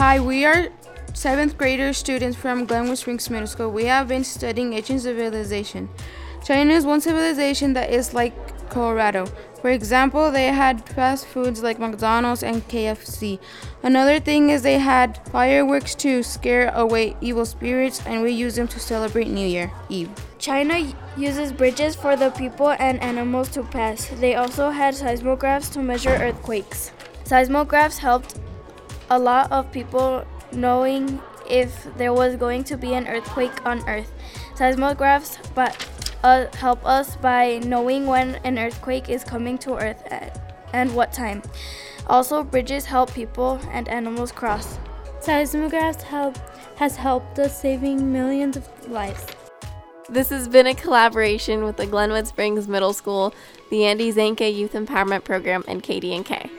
Hi, we are 7th grader students from Glenwood Springs Middle School. We have been studying ancient civilization. China is one civilization that is like Colorado. For example, they had fast foods like McDonald's and KFC. Another thing is they had fireworks to scare away evil spirits, and we use them to celebrate New Year Eve. China uses bridges for the people and animals to pass. They also had seismographs to measure earthquakes. Seismographs helped a lot of people knowing if there was going to be an earthquake on Earth. Seismographs help us by knowing when an earthquake is coming to Earth and what time. Also, bridges help people and animals cross. Seismographs has helped us saving millions of lives. This has been a collaboration with the Glenwood Springs Middle School, the Andy Zanke Youth Empowerment Program, and KD&K.